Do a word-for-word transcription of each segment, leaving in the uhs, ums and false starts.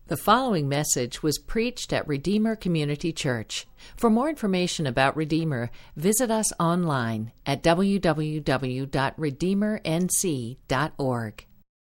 The following message was preached at Redeemer Community Church. For more information about Redeemer, visit us online at w w w dot redeemer n c dot org.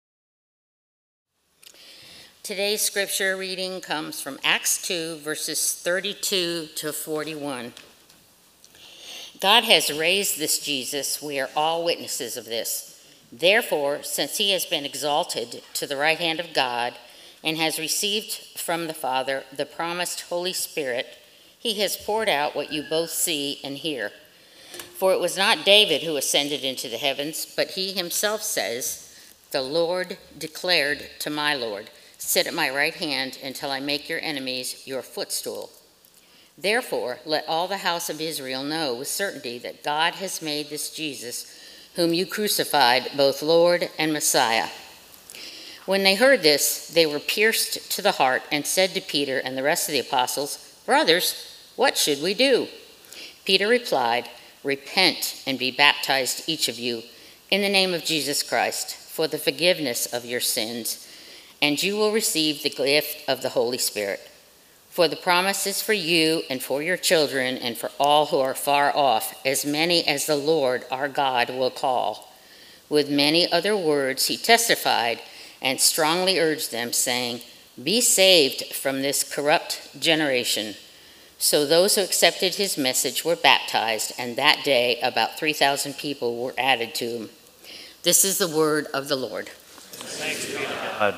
Today's scripture reading comes from Acts two, verses thirty-two to forty-one. God has raised this Jesus. We are all witnesses of this. Therefore, since he has been exalted to the right hand of God, and has received from the Father the promised Holy Spirit, he has poured out what you both see and hear. For it was not David who ascended into the heavens, but he himself says, "The Lord declared to my Lord, sit at my right hand until I make your enemies your footstool." Therefore, let all the house of Israel know with certainty that God has made this Jesus, whom you crucified, both Lord and Messiah. When they heard this, they were pierced to the heart and said to Peter and the rest of the apostles, "Brothers, what should we do?" Peter replied, "Repent and be baptized, each of you, in the name of Jesus Christ, for the forgiveness of your sins, and you will receive the gift of the Holy Spirit. For the promise is for you and for your children and for all who are far off, as many as the Lord our God will call." With many other words he testified and strongly urged them, saying, "Be saved from this corrupt generation." So those who accepted his message were baptized, and that day about three thousand people were added to him. This is the word of the Lord. Thanks be to God.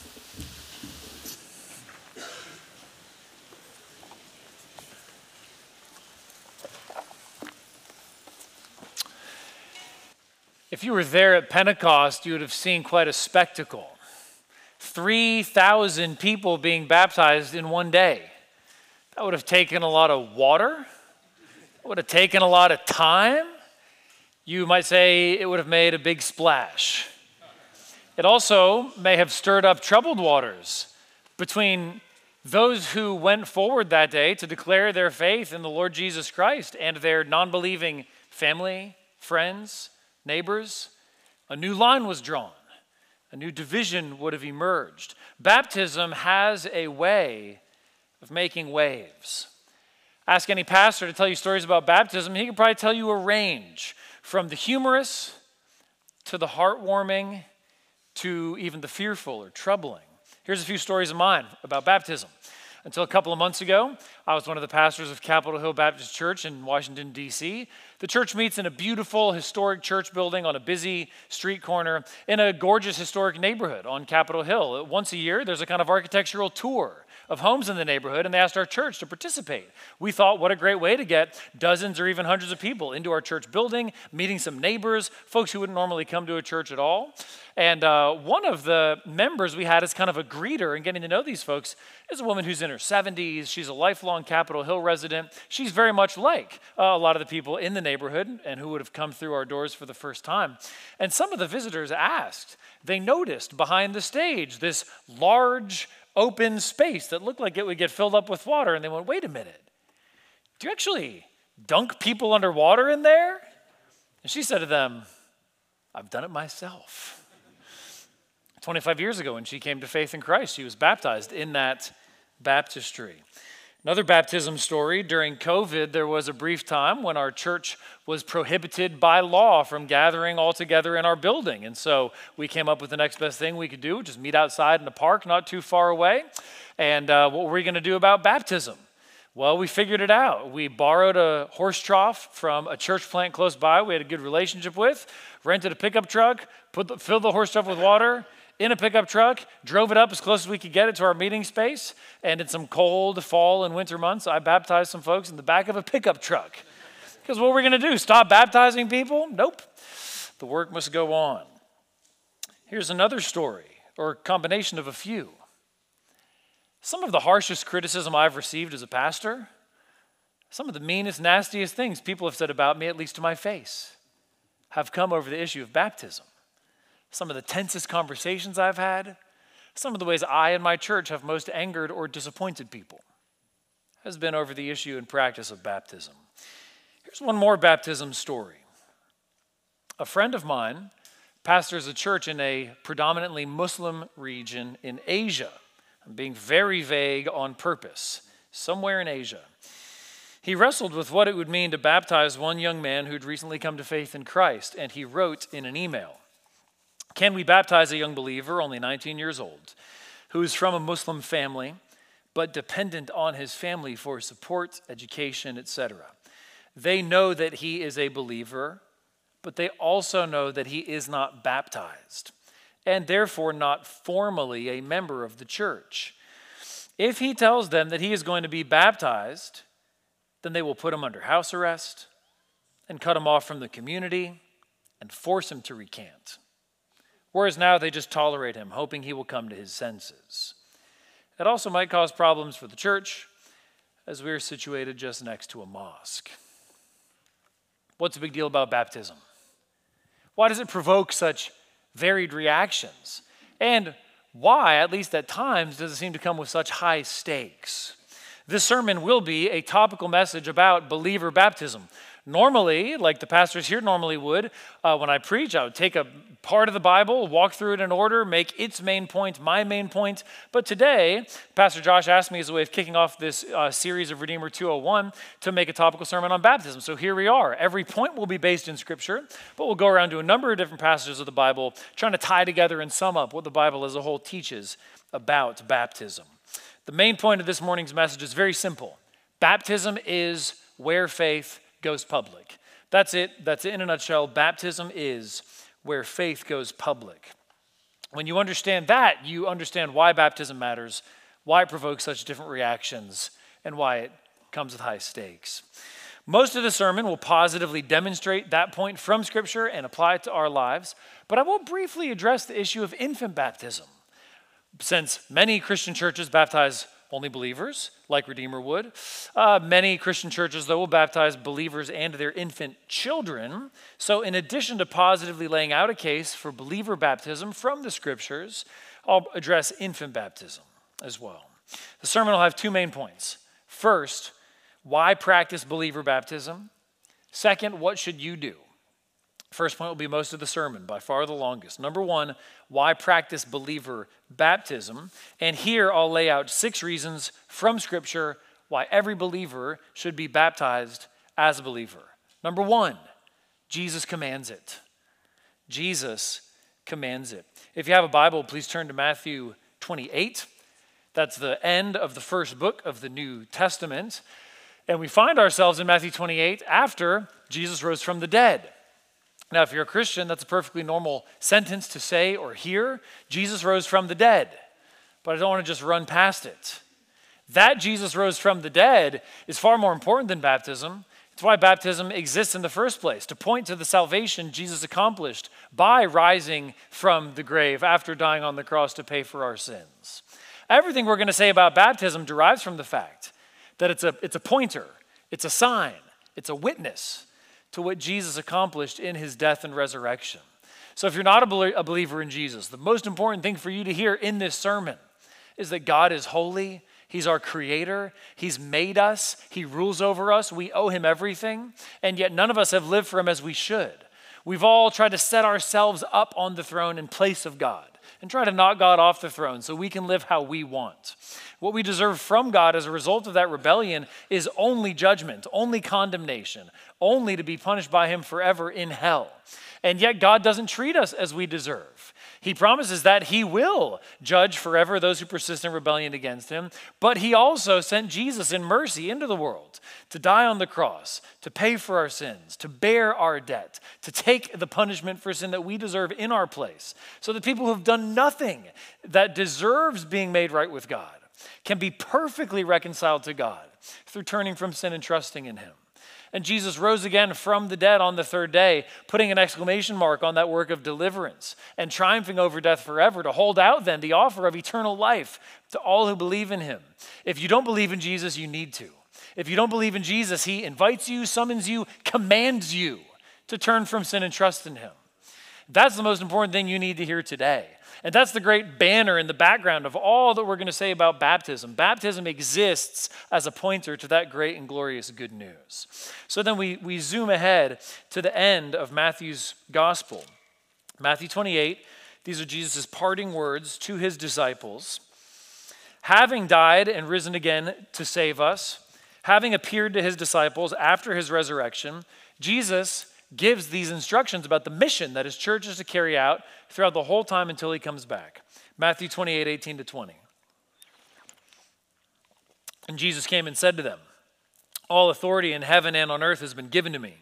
If you were there at Pentecost, you would have seen quite a spectacle. three thousand people being baptized in one day. That would have taken a lot of water. It would have taken a lot of time. You might say it would have made a big splash. It also may have stirred up troubled waters between those who went forward that day to declare their faith in the Lord Jesus Christ and their non-believing family, friends, neighbors. A new line was drawn. A new division would have emerged. Baptism has a way of making waves. Ask any pastor to tell you stories about baptism. He could probably tell you a range from the humorous to the heartwarming to even the fearful or troubling. Here's a few stories of mine about baptism. Until a couple of months ago, I was one of the pastors of Capitol Hill Baptist Church in Washington, D C The church meets in a beautiful, historic church building on a busy street corner in a gorgeous, historic neighborhood on Capitol Hill. Once a year, there's a kind of architectural tour of homes in the neighborhood, and they asked our church to participate. We thought, what a great way to get dozens or even hundreds of people into our church building, meeting some neighbors, folks who wouldn't normally come to a church at all. And uh, one of the members we had as kind of a greeter and getting to know these folks is a woman who's in her seventies. She's a lifelong Capitol Hill resident. She's very much like uh, a lot of the people in the neighborhood and who would have come through our doors for the first time. And some of the visitors asked, they noticed behind the stage this large open space that looked like it would get filled up with water. And they went, "Wait a minute, do you actually dunk people underwater in there?" And she said to them, "I've done it myself." twenty-five years ago when she came to faith in Christ, she was baptized in that baptistry. Another baptism story, during COVID, there was a brief time when our church was prohibited by law from gathering all together in our building. And so we came up with the next best thing we could do, just meet outside in a park not too far away. And uh, what were we going to do about baptism? Well, we figured it out. We borrowed a horse trough from a church plant close by we had a good relationship with, rented a pickup truck, put the, filled the horse trough with water, in a pickup truck, drove it up as close as we could get it to our meeting space, and in some cold fall and winter months, I baptized some folks in the back of a pickup truck. Because what were we going to do? Stop baptizing people? Nope. The work must go on. Here's another story, or a combination of a few. Some of the harshest criticism I've received as a pastor, some of the meanest, nastiest things people have said about me, at least to my face, have come over the issue of baptism. Some of the tensest conversations I've had, some of the ways I and my church have most angered or disappointed people has been over the issue and practice of baptism. Here's one more baptism story. A friend of mine pastors a church in a predominantly Muslim region in Asia. I'm being very vague on purpose. Somewhere in Asia. He wrestled with what it would mean to baptize one young man who'd recently come to faith in Christ, and he wrote in an email, "Can we baptize a young believer, only nineteen years old, who is from a Muslim family, but dependent on his family for support, education, et cetera? They know that he is a believer, but they also know that he is not baptized, and therefore not formally a member of the church. If he tells them that he is going to be baptized, then they will put him under house arrest and cut him off from the community and force him to recant. Whereas now they just tolerate him, hoping he will come to his senses. It also might cause problems for the church, as we are situated just next to a mosque." What's the big deal about baptism? Why does it provoke such varied reactions? And why, at least at times, does it seem to come with such high stakes? This sermon will be a topical message about believer baptism. Normally, like the pastors here normally would, uh, when I preach, I would take a part of the Bible, walk through it in order, make its main point my main point. But today, Pastor Josh asked me as a way of kicking off this uh, series of Redeemer two oh one to make a topical sermon on baptism. So here we are. Every point will be based in Scripture, but we'll go around to a number of different passages of the Bible, trying to tie together and sum up what the Bible as a whole teaches about baptism. The main point of this morning's message is very simple. Baptism is where faith goes public. That's it. That's it in a nutshell. Baptism is where faith goes public. When you understand that, you understand why baptism matters, why it provokes such different reactions, and why it comes with high stakes. Most of the sermon will positively demonstrate that point from Scripture and apply it to our lives, but I will briefly address the issue of infant baptism. Since many Christian churches baptize only believers, like Redeemer would, uh, many Christian churches, though, will baptize believers and their infant children. So in addition to positively laying out a case for believer baptism from the Scriptures, I'll address infant baptism as well. The sermon will have two main points. First, why practice believer baptism? Second, what should you do? First point will be most of the sermon, by far the longest. Number one, why practice believer baptism? And here I'll lay out six reasons from Scripture why every believer should be baptized as a believer. Number one, Jesus commands it. Jesus commands it. If you have a Bible, please turn to Matthew twenty-eight. That's the end of the first book of the New Testament. And we find ourselves in Matthew twenty-eight after Jesus rose from the dead. Now, if you're a Christian, that's a perfectly normal sentence to say or hear. Jesus rose from the dead. But I don't want to just run past it. That Jesus rose from the dead is far more important than baptism. It's why baptism exists in the first place, to point to the salvation Jesus accomplished by rising from the grave after dying on the cross to pay for our sins. Everything we're going to say about baptism derives from the fact that it's a, it's a pointer, it's a sign, it's a witness to what Jesus accomplished in his death and resurrection. So if you're not a believer in Jesus, the most important thing for you to hear in this sermon is that God is holy. He's our creator. He's made us. He rules over us. We owe him everything. And yet none of us have lived for him as we should. We've all tried to set ourselves up on the throne in place of God and try to knock God off the throne so we can live how we want. What we deserve from God as a result of that rebellion is only judgment, only condemnation, only to be punished by him forever in hell. And yet God doesn't treat us as we deserve. He promises that he will judge forever those who persist in rebellion against him, but he also sent Jesus in mercy into the world to die on the cross, to pay for our sins, to bear our debt, to take the punishment for sin that we deserve in our place, so that people who have done nothing that deserves being made right with God can be perfectly reconciled to God through turning from sin and trusting in him. And Jesus rose again from the dead on the third day, putting an exclamation mark on that work of deliverance and triumphing over death forever to hold out then the offer of eternal life to all who believe in him. If you don't believe in Jesus, you need to. If you don't believe in Jesus, he invites you, summons you, commands you to turn from sin and trust in him. That's the most important thing you need to hear today. And that's the great banner in the background of all that we're going to say about baptism. Baptism exists as a pointer to that great and glorious good news. So then we, we zoom ahead to the end of Matthew's gospel. Matthew twenty-eight, these are Jesus' parting words to his disciples. having died and risen again to save us, having appeared to his disciples after his resurrection, Jesus gives these instructions about the mission that his church is to carry out throughout the whole time until he comes back. Matthew twenty-eight, eighteen to twenty. And Jesus came and said to them, all authority in heaven and on earth has been given to me.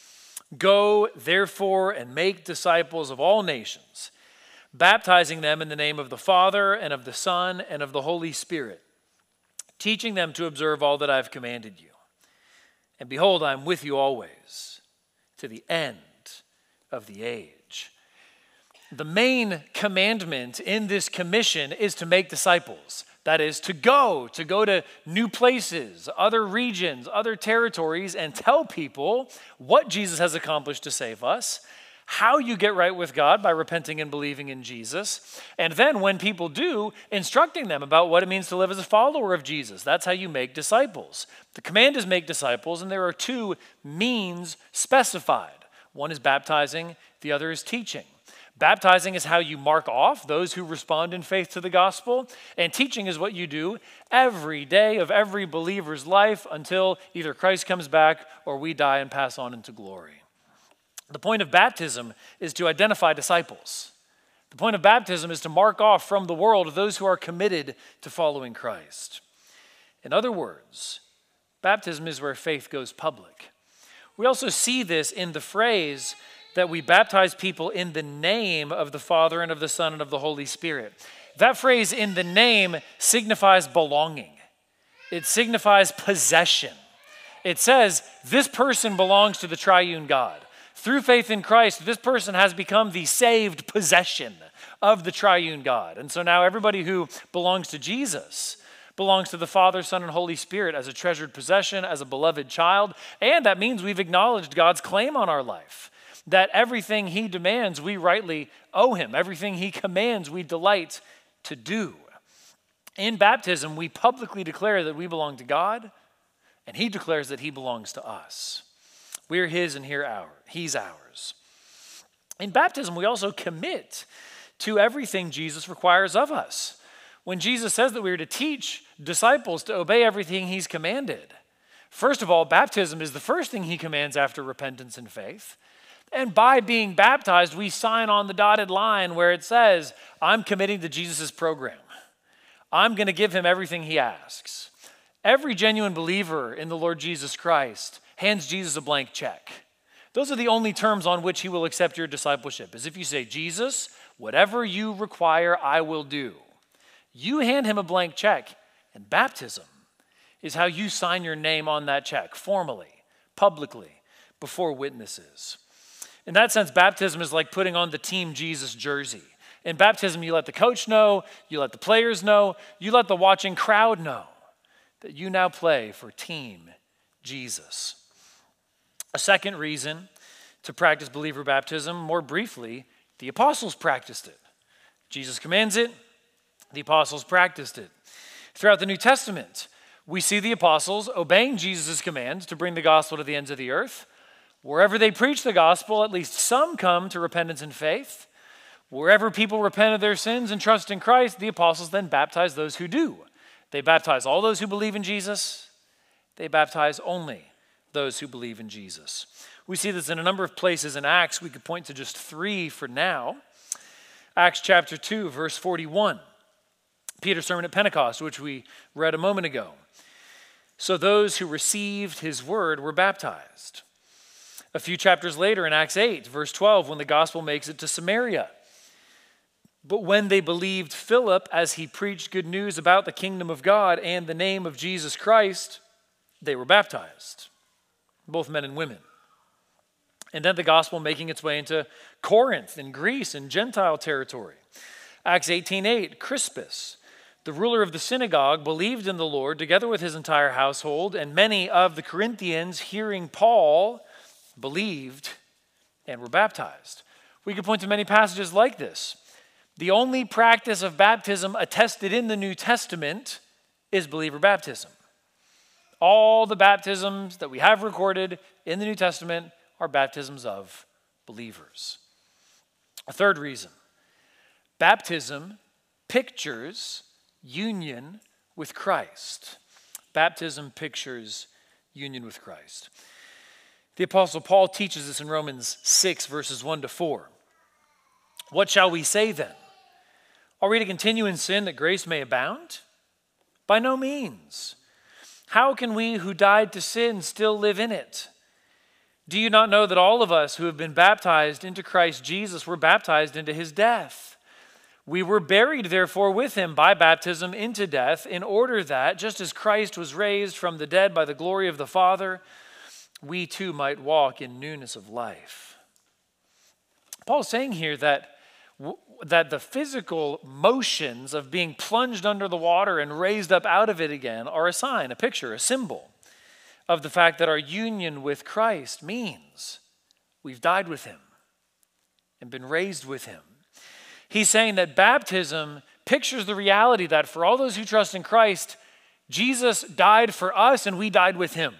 Go, therefore, and make disciples of all nations, baptizing them in the name of the Father and of the Son and of the Holy Spirit, teaching them to observe all that I have commanded you. And behold, I am with you always, to the end of the age. The main commandment in this commission is to make disciples. That is, to go, to go to new places, other regions, other territories, and tell people what Jesus has accomplished to save us, how you get right with God by repenting and believing in Jesus, and then when people do, instructing them about what it means to live as a follower of Jesus. That's how you make disciples. The command is make disciples, and there are two means specified. One is baptizing, the other is teaching. Baptizing is how you mark off those who respond in faith to the gospel, and teaching is what you do every day of every believer's life until either Christ comes back or we die and pass on into glory. The point of baptism is to identify disciples. The point of baptism is to mark off from the world those who are committed to following Christ. In other words, baptism is where faith goes public. We also see this in the phrase that we baptize people in the name of the Father and of the Son and of the Holy Spirit. That phrase, in the name, signifies belonging. It signifies possession. It says, this person belongs to the triune God. Through faith in Christ, this person has become the saved possession of the triune God. And so now everybody who belongs to Jesus belongs to the Father, Son, and Holy Spirit as a treasured possession, as a beloved child. And that means we've acknowledged God's claim on our life. That everything he demands, we rightly owe him. Everything he commands, we delight to do. In baptism, we publicly declare that we belong to God, and he declares that he belongs to us. We're his and he our, he's ours. In baptism, we also commit to everything Jesus requires of us. When Jesus says that we are to teach disciples to obey everything he's commanded, first of all, baptism is the first thing he commands after repentance and faith. And by being baptized, we sign on the dotted line where it says, I'm committing to Jesus' program. I'm going to give him everything he asks. Every genuine believer in the Lord Jesus Christ hands Jesus a blank check. Those are the only terms on which he will accept your discipleship, is if you say, Jesus, whatever you require, I will do. You hand him a blank check, and baptism is how you sign your name on that check, formally, publicly, before witnesses. In that sense, baptism is like putting on the Team Jesus jersey. In baptism, you let the coach know, you let the players know, you let the watching crowd know that you now play for Team Jesus. A second reason to practice believer baptism, more briefly, the apostles practiced it. Jesus commands it, the apostles practiced it. Throughout the New Testament, we see the apostles obeying Jesus' commands to bring the gospel to the ends of the earth. Wherever they preach the gospel, at least some come to repentance and faith. Wherever people repent of their sins and trust in Christ, the apostles then baptize those who do. They baptize all those who believe in Jesus. They baptize only those who believe in Jesus. We see this in a number of places in Acts. We could point to just three for now. Acts chapter two, verse forty-one. Peter's sermon at Pentecost, which we read a moment ago. So those who received his word were baptized. A few chapters later in Acts eight, verse twelve, when the gospel makes it to Samaria. But when they believed Philip as he preached good news about the kingdom of God and the name of Jesus Christ, they were baptized, both men and women. And then the gospel making its way into Corinth and Greece and Gentile territory. Acts eighteen eight, Crispus, the ruler of the synagogue, believed in the Lord together with his entire household, and many of the Corinthians, hearing Paul, believed and were baptized. We could point to many passages like this. The only practice of baptism attested in the New Testament is believer baptism. All the baptisms that we have recorded in the New Testament are baptisms of believers. A third reason, baptism pictures union with Christ. Baptism pictures union with Christ. The Apostle Paul teaches this in Romans six, verses one to four. What shall we say then? Are we to continue in sin that grace may abound? By no means. How can we who died to sin still live in it? Do you not know that all of us who have been baptized into Christ Jesus were baptized into his death? We were buried, therefore, with him by baptism into death, in order that, just as Christ was raised from the dead by the glory of the Father, we too might walk in newness of life. Paul's saying here that, that the physical motions of being plunged under the water and raised up out of it again are a sign, a picture, a symbol of the fact that our union with Christ means we've died with him and been raised with him. He's saying that baptism pictures the reality that for all those who trust in Christ, Jesus died for us and we died with him.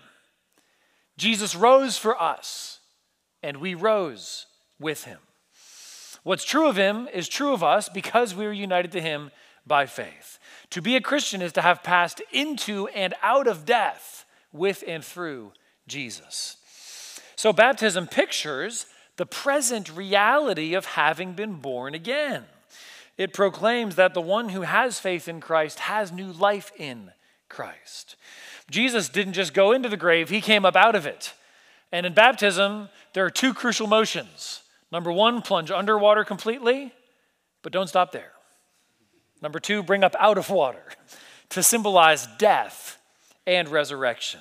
Jesus rose for us and we rose with him. What's true of him is true of us because we were united to him by faith. To be a Christian is to have passed into and out of death with and through Jesus. So baptism pictures the present reality of having been born again. It proclaims that the one who has faith in Christ has new life in Christ. Jesus didn't just go into the grave, he came up out of it. And in baptism, there are two crucial motions. Number one, plunge underwater completely, but don't stop there. Number two, bring up out of water to symbolize death and resurrection.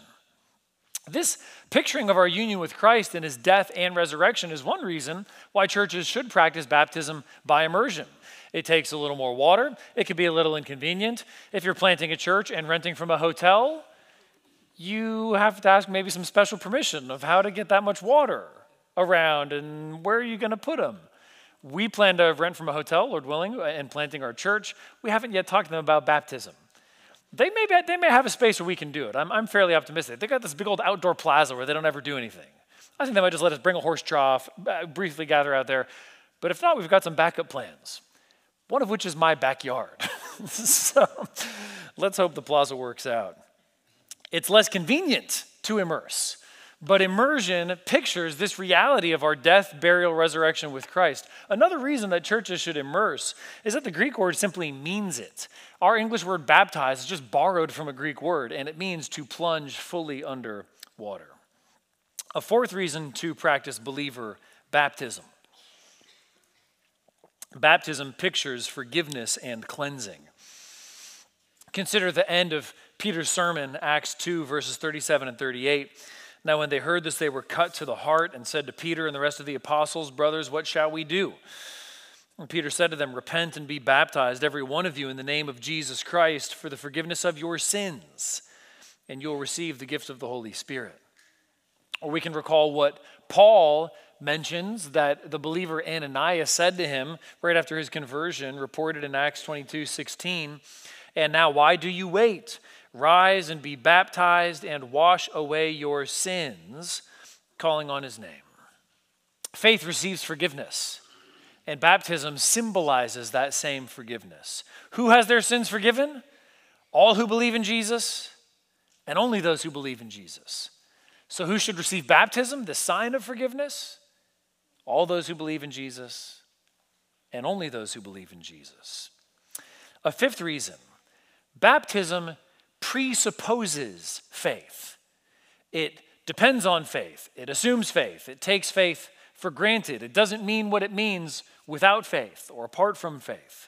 This picturing of our union with Christ and his death and resurrection is one reason why churches should practice baptism by immersion. It takes a little more water. It can be a little inconvenient. If you're planting a church and renting from a hotel, you have to ask maybe some special permission of how to get that much water around and where are you going to put them. We plan to rent from a hotel, Lord willing, and planting our church. We haven't yet talked to them about baptism. They may, be, they may have a space where we can do it. I'm, I'm fairly optimistic. They got this big old outdoor plaza where they don't ever do anything. I think they might just let us bring a horse trough, uh, briefly gather out there. But if not, we've got some backup plans, one of which is my backyard. So let's hope the plaza works out. It's less convenient to immerse, but immersion pictures this reality of our death, burial, resurrection with Christ. Another reason that churches should immerse is that the Greek word simply means it. Our English word baptize is just borrowed from a Greek word, and it means to plunge fully under water. A fourth reason to practice believer baptism. Baptism pictures forgiveness and cleansing. Consider the end of Peter's sermon, Acts two, verses thirty-seven and thirty-eight. Now when they heard this, they were cut to the heart and said to Peter and the rest of the apostles, "Brothers, what shall we do?" And Peter said to them, "Repent and be baptized, every one of you, in the name of Jesus Christ for the forgiveness of your sins, and you'll receive the gift of the Holy Spirit." Or we can recall what Paul mentions that the believer Ananias said to him right after his conversion, reported in Acts twenty-two sixteen. "And now why do you wait? Rise and be baptized and wash away your sins, calling on his name." Faith receives forgiveness, and baptism symbolizes that same forgiveness. Who has their sins forgiven? All who believe in Jesus, and only those who believe in Jesus. So who should receive baptism, the sign of forgiveness? All those who believe in Jesus, and only those who believe in Jesus. A fifth reason, baptism presupposes faith. It depends on faith. It assumes faith. It takes faith for granted. It doesn't mean what it means without faith or apart from faith.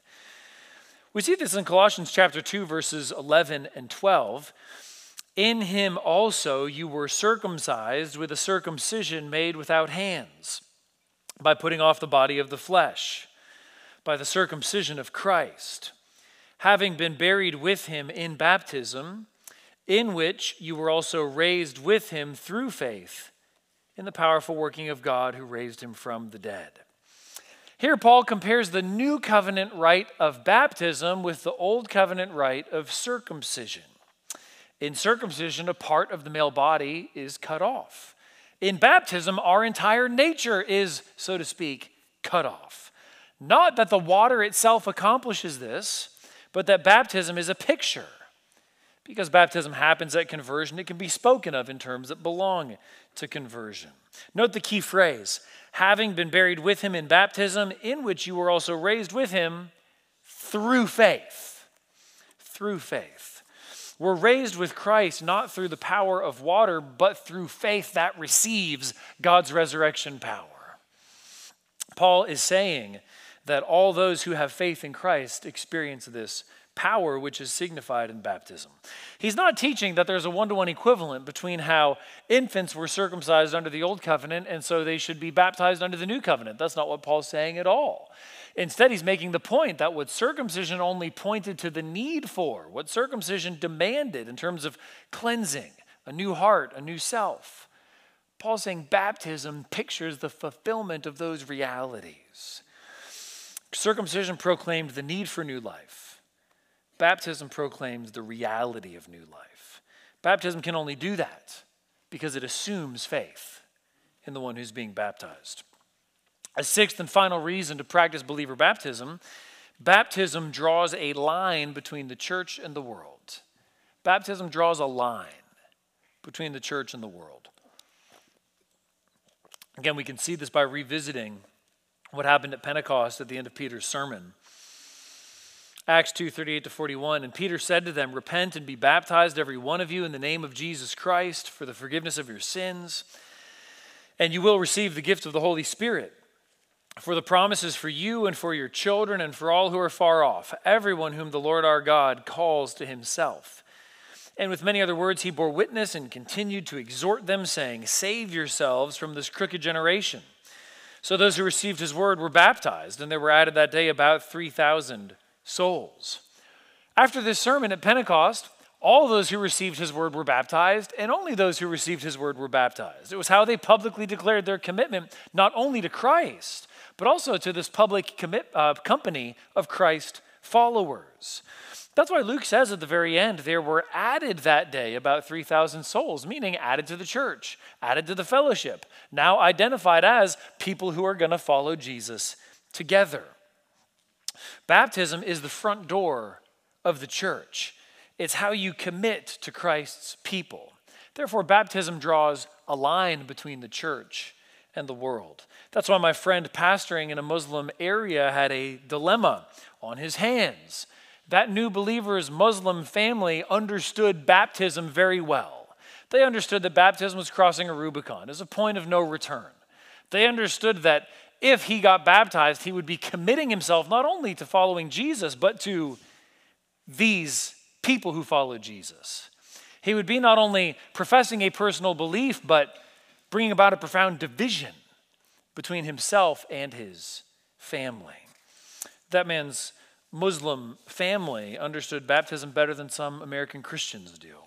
We see this in Colossians chapter two, verses eleven and twelve. "In him also you were circumcised with a circumcision made without hands, by putting off the body of the flesh, by the circumcision of Christ, having been buried with him in baptism, in which you were also raised with him through faith in the powerful working of God who raised him from the dead." Here Paul compares the new covenant rite of baptism with the old covenant rite of circumcision. In circumcision, a part of the male body is cut off. In baptism, our entire nature is, so to speak, cut off. Not that the water itself accomplishes this, but that baptism is a picture, Because baptism happens at conversion, it can be spoken of in terms that belong to conversion. Note the key phrase, having been buried with him in baptism, in which you were also raised with him through faith. Through faith. We're raised with Christ not through the power of water, but through faith that receives God's resurrection power. Paul is saying that all those who have faith in Christ experience this power, which is signified in baptism. He's not teaching that there's a one-to-one equivalent between how infants were circumcised under the old covenant and so they should be baptized under the new covenant. That's not what Paul's saying at all. Instead, he's making the point that what circumcision only pointed to the need for, what circumcision demanded in terms of cleansing, a new heart, a new self. Paul's saying baptism pictures the fulfillment of those realities. Circumcision proclaimed the need for new life. Baptism proclaims the reality of new life. Baptism can only do that because it assumes faith in the one who's being baptized. A sixth and final reason to practice believer baptism, baptism draws a line between the church and the world. Baptism draws a line between the church and the world. Again, we can see this by revisiting what happened at Pentecost at the end of Peter's sermon. Acts two, thirty-eight to forty-one, and Peter said to them, repent and be baptized, every one of you, in the name of Jesus Christ for the forgiveness of your sins, and you will receive the gift of the Holy Spirit. For the promise is for you and for your children and for all who are far off, everyone whom the Lord our God calls to himself. And with many other words he bore witness and continued to exhort them, saying, save yourselves from this crooked generation. So those who received his word were baptized, and there were added that day about three thousand souls. After this sermon at Pentecost, all those who received his word were baptized, and only those who received his word were baptized. It was how they publicly declared their commitment not only to Christ, but also to this public commit, uh, company of Christ followers. That's why Luke says at the very end, there were added that day about three thousand souls, meaning added to the church, added to the fellowship, now identified as people who are going to follow Jesus together. Baptism is the front door of the church. It's how you commit to Christ's people. Therefore, baptism draws a line between the church and the world. That's why my friend pastoring in a Muslim area had a dilemma on his hands. That new believer's Muslim family understood baptism very well. They understood that baptism was crossing a Rubicon as a point of no return. They understood that if he got baptized, he would be committing himself not only to following Jesus, but to these people who follow Jesus. He would be not only professing a personal belief, but bringing about a profound division between himself and his family. That man's Muslim family understood baptism better than some American Christians do.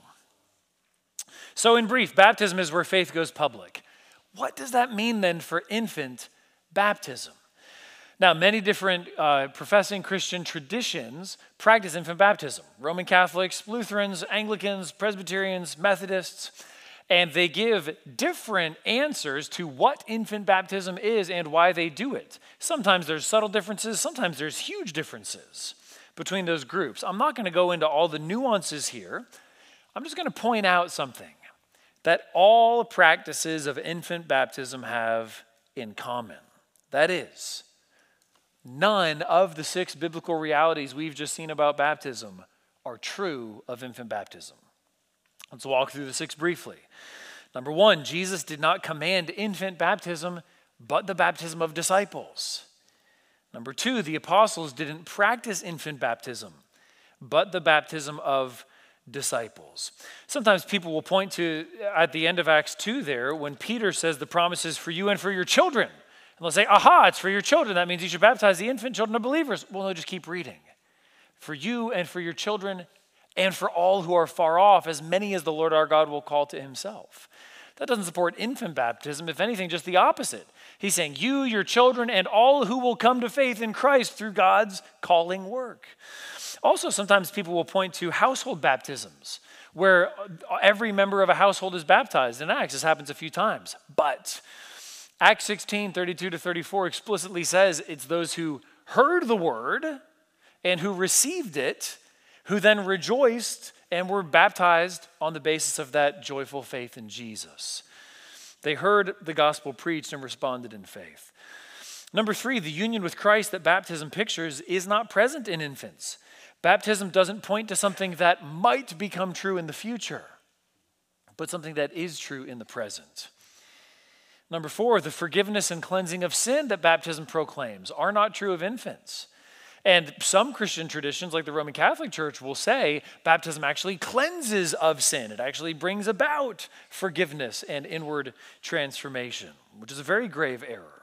So in brief, baptism is where faith goes public. What does that mean then for infant baptism? Now, many different uh, professing Christian traditions practice infant baptism. Roman Catholics, Lutherans, Anglicans, Presbyterians, Methodists, and they give different answers to what infant baptism is and why they do it. Sometimes there's subtle differences, sometimes there's huge differences between those groups. I'm not going to go into all the nuances here. I'm just going to point out something that all practices of infant baptism have in common. That is, none of the six biblical realities we've just seen about baptism are true of infant baptism. Let's walk through the six briefly. Number one, Jesus did not command infant baptism, but the baptism of disciples. Number two, the apostles didn't practice infant baptism, but the baptism of disciples. Sometimes people will point to, at the end of Acts two there, when Peter says the promise is for you and for your children. And they'll say, aha, it's for your children. That means you should baptize the infant children of believers. Well, no, just keep reading. For you and for your children and for all who are far off, as many as the Lord our God will call to himself. That doesn't support infant baptism. If anything, just the opposite. He's saying you, your children, and all who will come to faith in Christ through God's calling work. Also, sometimes people will point to household baptisms, where every member of a household is baptized. In Acts, this happens a few times. But Acts sixteen, thirty-two to thirty-four explicitly says it's those who heard the word and who received it, who then rejoiced and were baptized on the basis of that joyful faith in Jesus. They heard the gospel preached and responded in faith. Number three, the union with Christ that baptism pictures is not present in infants. Baptism doesn't point to something that might become true in the future, but something that is true in the present. Number four, the forgiveness and cleansing of sin that baptism proclaims are not true of infants. And some Christian traditions, like the Roman Catholic Church, will say baptism actually cleanses of sin. It actually brings about forgiveness and inward transformation, which is a very grave error.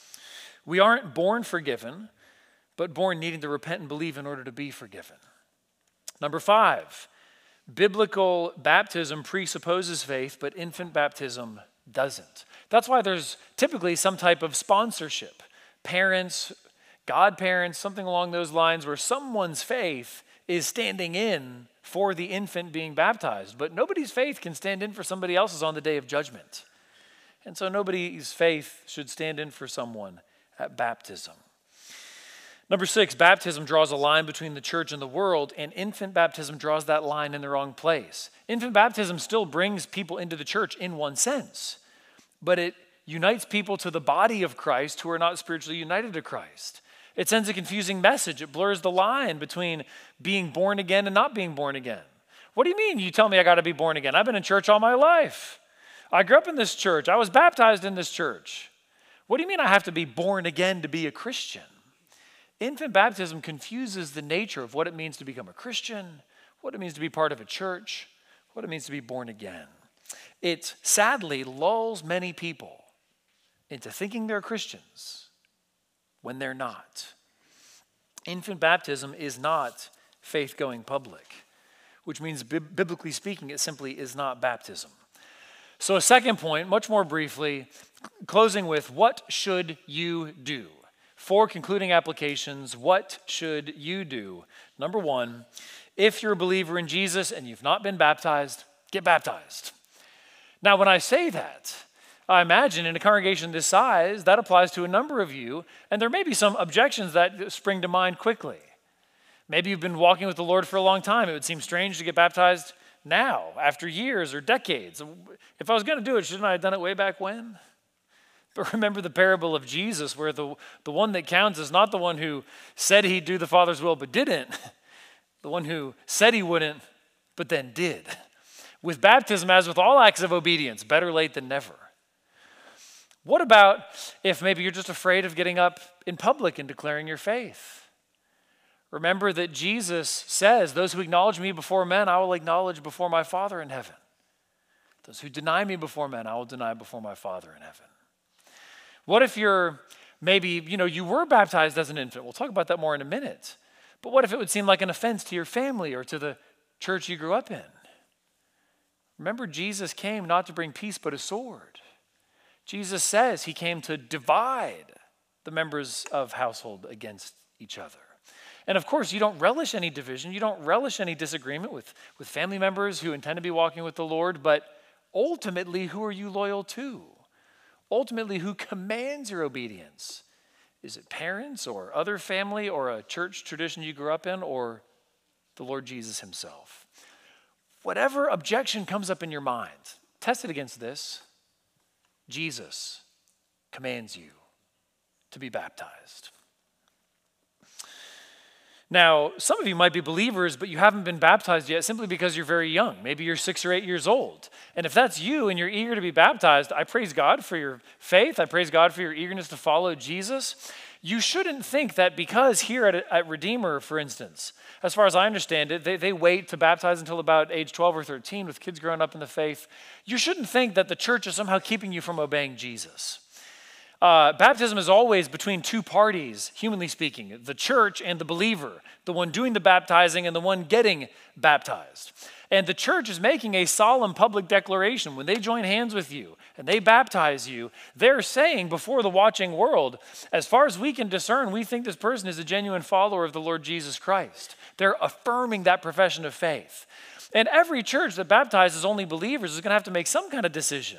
We aren't born forgiven, but born needing to repent and believe in order to be forgiven. Number five, biblical baptism presupposes faith, but infant baptism doesn't. That's why there's typically some type of sponsorship. Parents, godparents, something along those lines where someone's faith is standing in for the infant being baptized. But nobody's faith can stand in for somebody else's on the day of judgment. And so nobody's faith should stand in for someone at baptism. Number six, baptism draws a line between the church and the world, and infant baptism draws that line in the wrong place. Infant baptism still brings people into the church in one sense, but it unites people to the body of Christ who are not spiritually united to Christ. It sends a confusing message. It blurs the line between being born again and not being born again. What do you mean you tell me I got to be born again? I've been in church all my life. I grew up in this church. I was baptized in this church. What do you mean I have to be born again to be a Christian? Infant baptism confuses the nature of what it means to become a Christian, what it means to be part of a church, what it means to be born again. It sadly lulls many people into thinking they're Christians when they're not. Infant baptism is not faith going public, which means bi- biblically speaking, it simply is not baptism. So a second point, much more briefly, closing with what should you do? Four concluding applications. What should you do? Number one, if you're a believer in Jesus and you've not been baptized, get baptized. Now, when I say that, I imagine in a congregation this size, that applies to a number of you, and there may be some objections that spring to mind quickly. Maybe you've been walking with the Lord for a long time. It would seem strange to get baptized now, after years or decades. If I was going to do it, shouldn't I have done it way back when? But remember the parable of Jesus, where the, the one that counts is not the one who said he'd do the Father's will but didn't. The one who said he wouldn't but then did. With baptism, as with all acts of obedience, better late than never. What about if maybe you're just afraid of getting up in public and declaring your faith? Remember that Jesus says, those who acknowledge me before men, I will acknowledge before my Father in heaven. Those who deny me before men, I will deny before my Father in heaven. What if you're maybe, you know, you were baptized as an infant? We'll talk about that more in a minute. But what if it would seem like an offense to your family or to the church you grew up in? Remember, Jesus came not to bring peace but a sword. Jesus says he came to divide the members of household against each other. And of course, you don't relish any division. You don't relish any disagreement with, with family members who intend to be walking with the Lord. But ultimately, who are you loyal to? Ultimately, who commands your obedience? Is it parents or other family or a church tradition you grew up in or the Lord Jesus himself? Whatever objection comes up in your mind, test it against this. Jesus commands you to be baptized. Now, some of you might be believers, but you haven't been baptized yet simply because you're very young. Maybe you're six or eight years old. And if that's you and you're eager to be baptized, I praise God for your faith. I praise God for your eagerness to follow Jesus. You shouldn't think that because here at, at Redeemer, for instance, as far as I understand it, they, they wait to baptize until about age twelve or thirteen with kids growing up in the faith. You shouldn't think that the church is somehow keeping you from obeying Jesus. Uh, baptism is always between two parties, humanly speaking, the church and the believer, the one doing the baptizing and the one getting baptized. And the church is making a solemn public declaration. When they join hands with you and they baptize you, they're saying before the watching world, as far as we can discern, we think this person is a genuine follower of the Lord Jesus Christ. They're affirming that profession of faith. And every church that baptizes only believers is going to have to make some kind of decision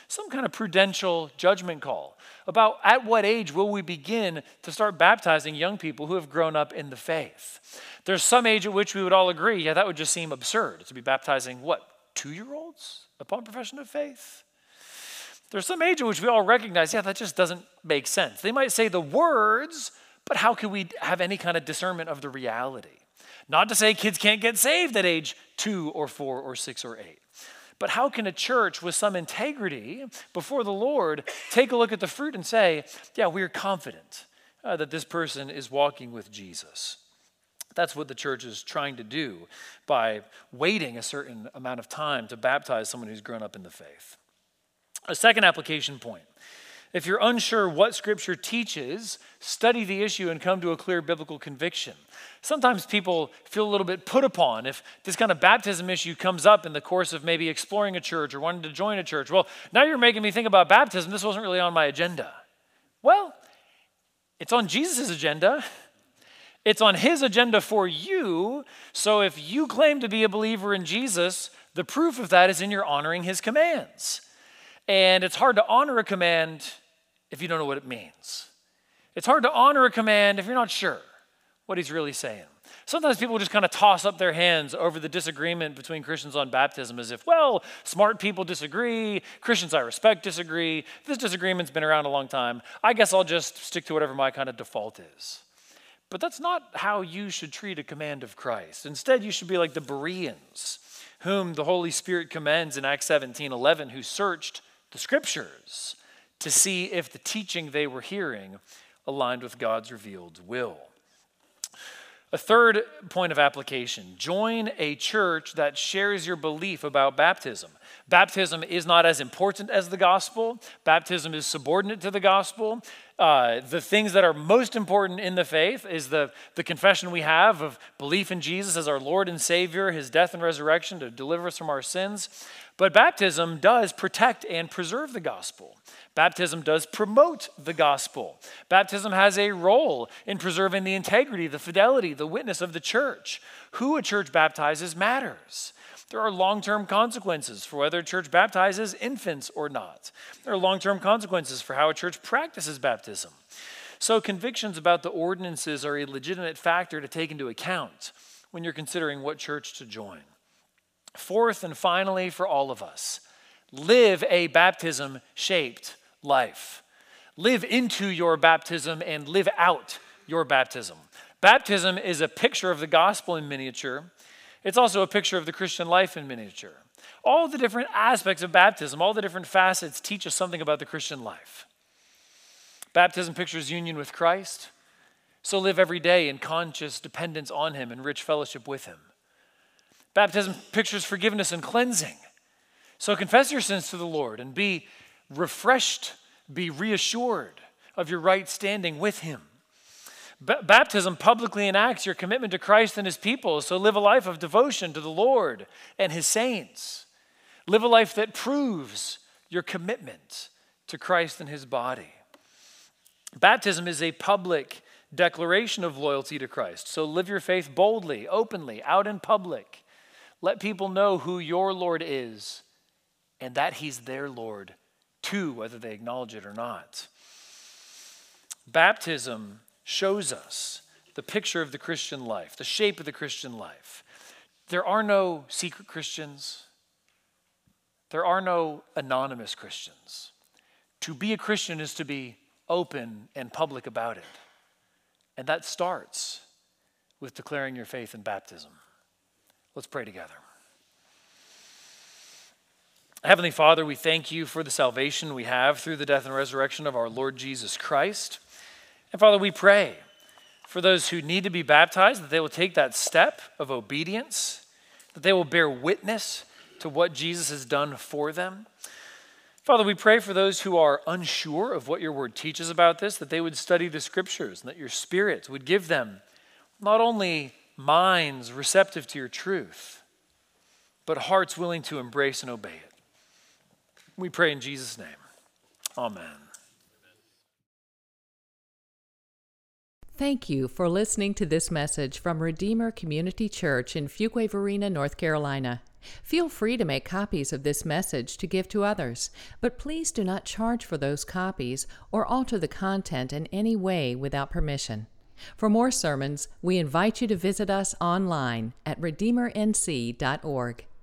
some kind of prudential judgment call about at what age will we begin to start baptizing young people who have grown up in the faith. There's some age at which we would all agree, yeah, that would just seem absurd to be baptizing, what, two-year-olds upon profession of faith? There's some age at which we all recognize, yeah, that just doesn't make sense. They might say the words, but how can we have any kind of discernment of the reality? Not to say kids can't get saved at age two or four or six or eight. But how can a church with some integrity before the Lord take a look at the fruit and say, yeah, we're confident uh, that this person is walking with Jesus? That's what the church is trying to do by waiting a certain amount of time to baptize someone who's grown up in the faith. A second application point. If you're unsure what Scripture teaches, study the issue and come to a clear biblical conviction. Sometimes people feel a little bit put upon if this kind of baptism issue comes up in the course of maybe exploring a church or wanting to join a church. Well, now you're making me think about baptism. This wasn't really on my agenda. Well, it's on Jesus' agenda. It's on his agenda for you. So if you claim to be a believer in Jesus, the proof of that is in your honoring his commands. And it's hard to honor a command if you don't know what it means. It's hard to honor a command if you're not sure what he's really saying. Sometimes people just kind of toss up their hands over the disagreement between Christians on baptism as if, well, smart people disagree, Christians I respect disagree, this disagreement's been around a long time, I guess I'll just stick to whatever my kind of default is. But that's not how you should treat a command of Christ. Instead, you should be like the Bereans, whom the Holy Spirit commends in Acts seventeen eleven, who searched the Scriptures to see if the teaching they were hearing aligned with God's revealed will. A third point of application, join a church that shares your belief about baptism. Baptism is not as important as the gospel. Baptism is subordinate to the gospel. Uh, the things that are most important in the faith is the, the confession we have of belief in Jesus as our Lord and Savior, his death and resurrection to deliver us from our sins. But baptism does protect and preserve the gospel. Baptism does promote the gospel. Baptism has a role in preserving the integrity, the fidelity, the witness of the church. Who a church baptizes matters. There are long-term consequences for whether a church baptizes infants or not. There are long-term consequences for how a church practices baptism. So convictions about the ordinances are a legitimate factor to take into account when you're considering what church to join. Fourth and finally, for all of us, live a baptism-shaped life. Live into your baptism and live out your baptism. Baptism is a picture of the gospel in miniature. It's also a picture of the Christian life in miniature. All the different aspects of baptism, all the different facets teach us something about the Christian life. Baptism pictures union with Christ, so live every day in conscious dependence on him and rich fellowship with him. Baptism pictures forgiveness and cleansing. So confess your sins to the Lord and be refreshed, be reassured of your right standing with him. B- baptism publicly enacts your commitment to Christ and his people, so live a life of devotion to the Lord and his saints. Live a life that proves your commitment to Christ and his body. Baptism is a public declaration of loyalty to Christ, so live your faith boldly, openly, out in public. Let people know who your Lord is and that he's their Lord too, whether they acknowledge it or not. Baptism shows us the picture of the Christian life, the shape of the Christian life. There are no secret Christians. There are no anonymous Christians. To be a Christian is to be open and public about it. And that starts with declaring your faith in baptism. Let's pray together. Heavenly Father, we thank you for the salvation we have through the death and resurrection of our Lord Jesus Christ. And Father, we pray for those who need to be baptized, that they will take that step of obedience, that they will bear witness to what Jesus has done for them. Father, we pray for those who are unsure of what your word teaches about this, that they would study the scriptures and that your Spirit would give them not only minds receptive to your truth, but hearts willing to embrace and obey it. We pray in Jesus' name. Amen. Thank you for listening to this message from Redeemer Community Church in Fuquay-Varina, North Carolina. Feel free to make copies of this message to give to others, but please do not charge for those copies or alter the content in any way without permission. For more sermons, we invite you to visit us online at redeemer n c dot org.